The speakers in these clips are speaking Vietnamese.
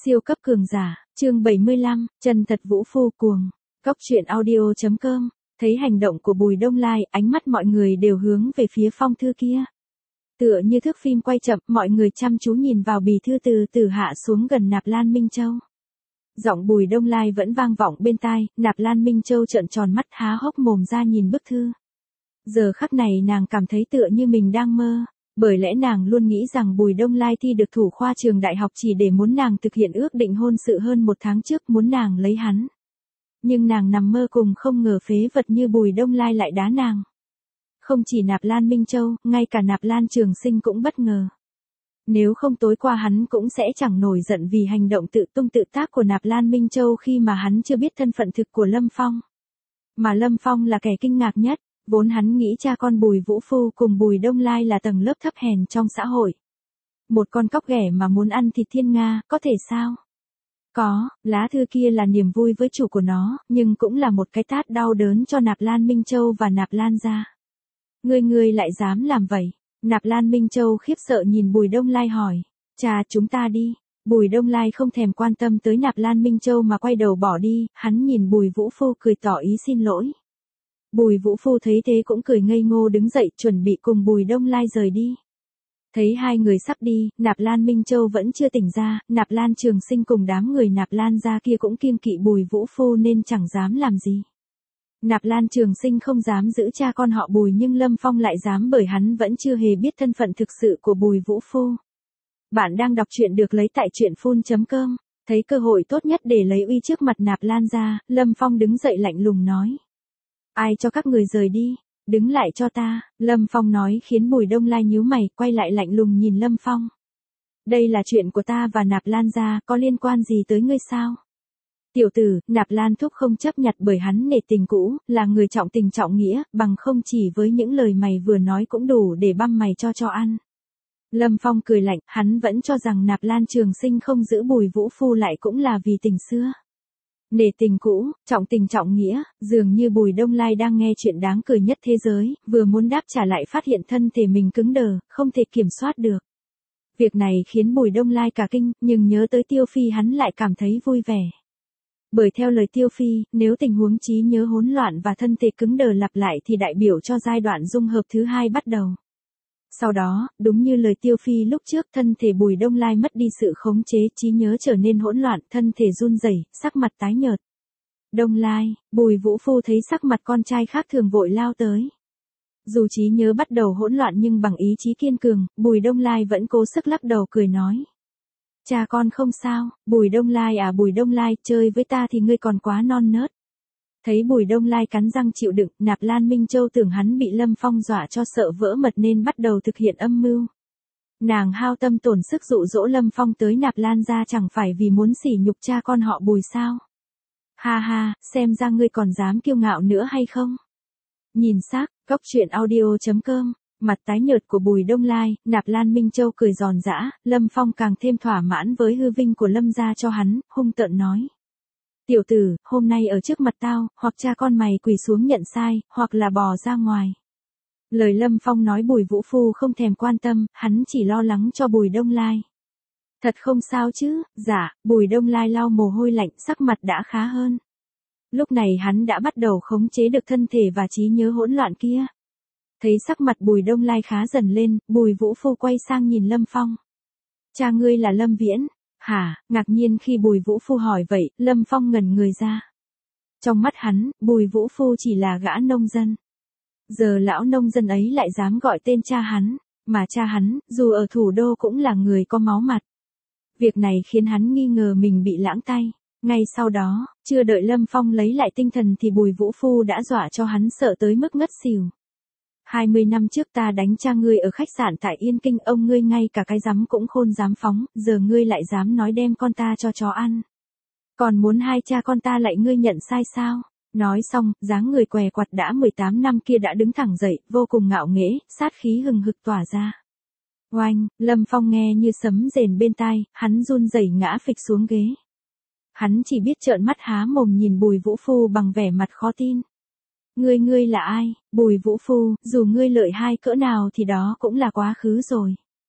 Siêu cấp cường giả, chương 75, chân thật vũ phu cuồng. Cóc truyện audio.com, thấy hành động của Bùi Đông Lai, ánh mắt mọi người đều hướng về phía phong thư kia. Tựa như thước phim quay chậm, mọi người chăm chú nhìn vào bì thư từ từ hạ xuống gần Nạp Lan Minh Châu. Giọng Bùi Đông Lai vẫn vang vọng bên tai, Nạp Lan Minh Châu trợn tròn mắt há hốc mồm ra nhìn bức thư. Giờ khắc này nàng cảm thấy tựa như mình đang mơ. Bởi lẽ nàng luôn nghĩ rằng Bùi Đông Lai thi được thủ khoa trường đại học chỉ để muốn nàng thực hiện ước định hôn sự hơn một tháng trước muốn nàng lấy hắn. Nhưng nàng nằm mơ cùng không ngờ phế vật như Bùi Đông Lai lại đá nàng. Không chỉ Nạp Lan Minh Châu, ngay cả Nạp Lan Trường Sinh cũng bất ngờ. Nếu không tối qua hắn cũng sẽ chẳng nổi giận vì hành động tự tung tự tác của Nạp Lan Minh Châu khi mà hắn chưa biết thân phận thực của Lâm Phong. Mà Lâm Phong là kẻ kinh ngạc nhất. Vốn hắn nghĩ cha con Bùi Vũ Phu cùng Bùi Đông Lai là tầng lớp thấp hèn trong xã hội. Một con cóc ghẻ mà muốn ăn thịt thiên nga, có thể sao? Có, lá thư kia là niềm vui với chủ của nó, nhưng cũng là một cái tát đau đớn cho Nạp Lan Minh Châu và Nạp Lan gia. Ngươi lại dám làm vậy? Nạp Lan Minh Châu khiếp sợ nhìn Bùi Đông Lai hỏi. Cha chúng ta đi. Bùi Đông Lai không thèm quan tâm tới Nạp Lan Minh Châu mà quay đầu bỏ đi, hắn nhìn Bùi Vũ Phu cười tỏ ý xin lỗi. Bùi Vũ Phu thấy thế cũng cười ngây ngô đứng dậy chuẩn bị cùng Bùi Đông Lai rời đi. Thấy hai người sắp đi, Nạp Lan Minh Châu vẫn chưa tỉnh ra, Nạp Lan Trường Sinh cùng đám người Nạp Lan gia kia cũng kiêng kỵ Bùi Vũ Phu nên chẳng dám làm gì. Nạp Lan Trường Sinh không dám giữ cha con họ Bùi nhưng Lâm Phong lại dám bởi hắn vẫn chưa hề biết thân phận thực sự của Bùi Vũ Phu. Bạn đang đọc truyện được lấy tại truyện.com, thấy cơ hội tốt nhất để lấy uy trước mặt Nạp Lan gia, Lâm Phong đứng dậy lạnh lùng nói. Ai cho các người rời đi, đứng lại cho ta, Lâm Phong nói khiến Bùi Đông Lai nhíu mày, quay lại lạnh lùng nhìn Lâm Phong. Đây là chuyện của ta và Nạp Lan gia, có liên quan gì tới ngươi sao? Tiểu tử, Nạp Lan Thúc không chấp nhặt bởi hắn nể tình cũ, là người trọng tình trọng nghĩa, bằng không chỉ với những lời mày vừa nói cũng đủ để băm mày cho ăn. Lâm Phong cười lạnh, hắn vẫn cho rằng Nạp Lan Trường Sinh không giữ Bùi Vũ Phu lại cũng là vì tình xưa. Nể tình cũ, trọng tình trọng nghĩa, dường như Bùi Đông Lai đang nghe chuyện đáng cười nhất thế giới, vừa muốn đáp trả lại phát hiện thân thể mình cứng đờ, không thể kiểm soát được. Việc này khiến Bùi Đông Lai cả kinh, nhưng nhớ tới Tiêu Phi hắn lại cảm thấy vui vẻ. Bởi theo lời Tiêu Phi, nếu tình huống trí nhớ hỗn loạn và thân thể cứng đờ lặp lại thì đại biểu cho giai đoạn dung hợp thứ hai bắt đầu. Sau đó, đúng như lời Tiêu Phi lúc trước, thân thể Bùi Đông Lai mất đi sự khống chế, trí nhớ trở nên hỗn loạn, thân thể run rẩy, sắc mặt tái nhợt. Đông Lai, Bùi Vũ Phu thấy sắc mặt con trai khác thường vội lao tới. Dù trí nhớ bắt đầu hỗn loạn nhưng bằng ý chí kiên cường, Bùi Đông Lai vẫn cố sức lắc đầu cười nói. Cha con không sao, Bùi Đông Lai à Bùi Đông Lai, chơi với ta thì ngươi còn quá non nớt. Thấy Bùi Đông Lai cắn răng chịu đựng, Nạp Lan Minh Châu tưởng hắn bị Lâm Phong dọa cho sợ vỡ mật nên bắt đầu thực hiện âm mưu. Nàng hao tâm tổn sức dụ dỗ Lâm Phong tới Nạp Lan gia chẳng phải vì muốn sỉ nhục cha con họ Bùi sao? Ha ha, xem ra ngươi còn dám kiêu ngạo nữa hay không? Nhìn xác, cóc truyện audio.com, mặt tái nhợt của Bùi Đông Lai, Nạp Lan Minh Châu cười giòn giã, Lâm Phong càng thêm thỏa mãn với hư vinh của Lâm gia cho hắn, hung tợn nói. Tiểu tử, hôm nay ở trước mặt tao, hoặc cha con mày quỳ xuống nhận sai, hoặc là bò ra ngoài. Lời Lâm Phong nói Bùi Vũ Phu không thèm quan tâm, hắn chỉ lo lắng cho Bùi Đông Lai. Thật không sao chứ, dạ, Bùi Đông Lai lau mồ hôi lạnh, sắc mặt đã khá hơn. Lúc này hắn đã bắt đầu khống chế được thân thể và trí nhớ hỗn loạn kia. Thấy sắc mặt Bùi Đông Lai khá dần lên, Bùi Vũ Phu quay sang nhìn Lâm Phong. Cha ngươi là Lâm Viễn. Hả, ngạc nhiên khi Bùi Vũ Phu hỏi vậy, Lâm Phong ngẩn người ra. Trong mắt hắn, Bùi Vũ Phu chỉ là gã nông dân. Giờ lão nông dân ấy lại dám gọi tên cha hắn, mà cha hắn, dù ở thủ đô cũng là người có máu mặt. Việc này khiến hắn nghi ngờ mình bị lãng tay. Ngay sau đó, chưa đợi Lâm Phong lấy lại tinh thần thì Bùi Vũ Phu đã dọa cho hắn sợ tới mức ngất xỉu. 20 năm trước ta đánh cha ngươi ở khách sạn tại Yên Kinh, ông ngươi ngay cả cái rắm cũng khôn dám phóng, giờ ngươi lại dám nói đem con ta cho chó ăn. Còn muốn hai cha con ta lại ngươi nhận sai sao? Nói xong, dáng người què quặt đã 18 năm kia đã đứng thẳng dậy, vô cùng ngạo nghễ, sát khí hừng hực tỏa ra. Oanh, Lâm Phong nghe như sấm rền bên tai, hắn run rẩy ngã phịch xuống ghế. Hắn chỉ biết trợn mắt há mồm nhìn Bùi Vũ Phu bằng vẻ mặt khó tin. Ngươi là ai, Bùi Vũ Phu, dù ngươi lợi hai cỡ nào thì đó cũng là quá khứ rồi.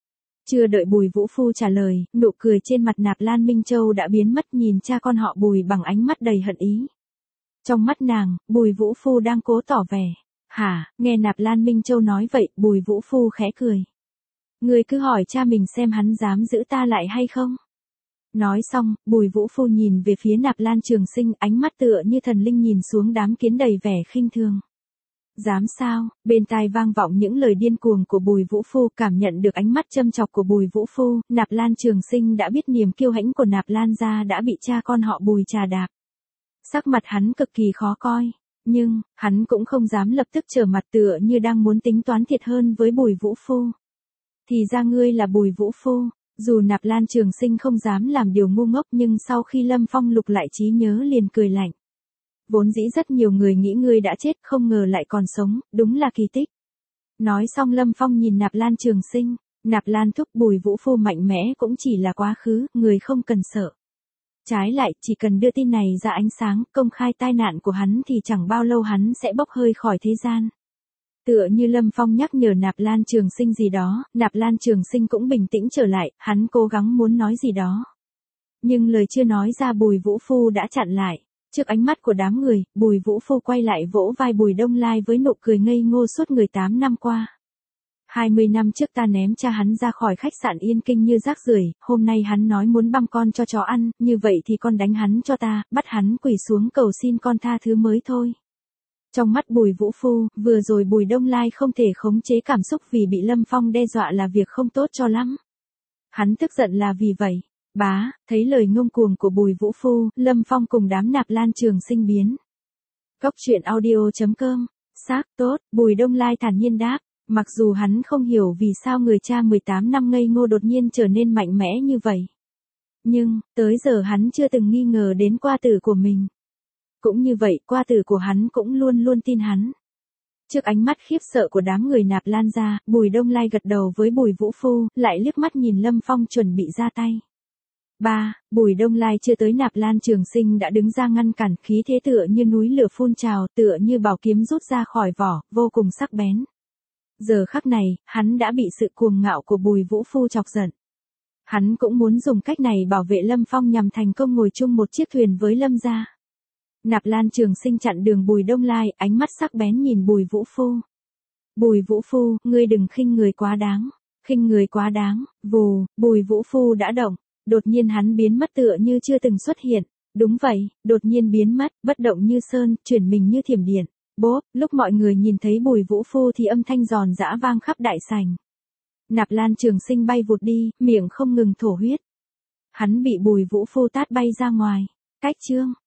Chưa đợi Bùi Vũ Phu trả lời, nụ cười trên mặt Nạp Lan Minh Châu đã biến mất, nhìn cha con họ Bùi bằng ánh mắt đầy hận ý. Trong mắt nàng, Bùi Vũ Phu đang cố tỏ vẻ. Hả, nghe Nạp Lan Minh Châu nói vậy, Bùi Vũ Phu khẽ cười. Ngươi cứ hỏi cha mình xem hắn dám giữ ta lại hay không. Nói xong, Bùi Vũ Phu nhìn về phía Nạp Lan Trường Sinh, ánh mắt tựa như thần linh nhìn xuống đám kiến đầy vẻ khinh thường. Dám sao? Bên tai vang vọng những lời điên cuồng của Bùi Vũ Phu, cảm nhận được ánh mắt châm chọc của Bùi Vũ Phu, Nạp Lan Trường Sinh đã biết niềm kiêu hãnh của Nạp Lan gia đã bị cha con họ Bùi trà đạp. Sắc mặt hắn cực kỳ khó coi, nhưng hắn cũng không dám lập tức trở mặt, tựa như đang muốn tính toán thiệt hơn với Bùi Vũ Phu. Thì ra ngươi là Bùi Vũ Phu. Dù Nạp Lan Trường Sinh không dám làm điều ngu ngốc, nhưng sau khi Lâm Phong lục lại trí nhớ liền cười lạnh. Vốn dĩ rất nhiều người nghĩ ngươi đã chết, không ngờ lại còn sống, đúng là kỳ tích. Nói xong Lâm Phong nhìn Nạp Lan Trường Sinh, Nạp Lan thúc, Bùi Vũ Phu mạnh mẽ cũng chỉ là quá khứ, người không cần sợ. Trái lại, chỉ cần đưa tin này ra ánh sáng, công khai tai nạn của hắn thì chẳng bao lâu hắn sẽ bốc hơi khỏi thế gian. Tựa như Lâm Phong nhắc nhở Nạp Lan Trường Sinh gì đó, Nạp Lan Trường Sinh cũng bình tĩnh trở lại, hắn cố gắng muốn nói gì đó. Nhưng lời chưa nói ra Bùi Vũ Phu đã chặn lại. Trước ánh mắt của đám người, Bùi Vũ Phu quay lại vỗ vai Bùi Đông Lai với nụ cười ngây ngô suốt 18 năm qua. 20 năm trước ta ném cha hắn ra khỏi khách sạn Yên Kinh như rác rưởi, hôm nay hắn nói muốn băm con cho chó ăn, như vậy thì con đánh hắn cho ta, bắt hắn quỳ xuống cầu xin con tha thứ mới thôi. Trong mắt Bùi Vũ Phu, vừa rồi Bùi Đông Lai không thể khống chế cảm xúc vì bị Lâm Phong đe dọa là việc không tốt cho lắm. Hắn tức giận là vì vậy. Bá, thấy lời ngông cuồng của Bùi Vũ Phu, Lâm Phong cùng đám Nạp Lan Trường Sinh biến. Cốc truyện audio.com. Xác tốt, Bùi Đông Lai thản nhiên đáp. Mặc dù hắn không hiểu vì sao người cha 18 năm ngây ngô đột nhiên trở nên mạnh mẽ như vậy. Nhưng, tới giờ hắn chưa từng nghi ngờ đến qua tử của mình. Cũng như vậy, qua tử của hắn cũng luôn luôn tin hắn. Trước ánh mắt khiếp sợ của đám người Nạp Lan gia, Bùi Đông Lai gật đầu với Bùi Vũ Phu, lại liếc mắt nhìn Lâm Phong chuẩn bị ra tay. Bùi Đông Lai chưa tới Nạp Lan Trường Sinh đã đứng ra ngăn cản, khí thế tựa như núi lửa phun trào, tựa như bảo kiếm rút ra khỏi vỏ, vô cùng sắc bén. Giờ khắc này, hắn đã bị sự cuồng ngạo của Bùi Vũ Phu chọc giận. Hắn cũng muốn dùng cách này bảo vệ Lâm Phong nhằm thành công ngồi chung một chiếc thuyền với Lâm gia. Nạp Lan Trường Sinh chặn đường Bùi Đông Lai, ánh mắt sắc bén nhìn Bùi Vũ Phu. Bùi Vũ Phu, ngươi đừng khinh người quá đáng. Khinh người quá đáng, vù, Bùi Vũ Phu đã động. Đột nhiên hắn biến mất tựa như chưa từng xuất hiện. Đúng vậy, đột nhiên biến mất, bất động như sơn, chuyển mình như thiểm điện. Bốp, lúc mọi người nhìn thấy Bùi Vũ Phu thì âm thanh giòn giã vang khắp đại sảnh. Nạp Lan Trường Sinh bay vụt đi, miệng không ngừng thổ huyết. Hắn bị Bùi Vũ Phu tát bay ra ngoài. Cách chương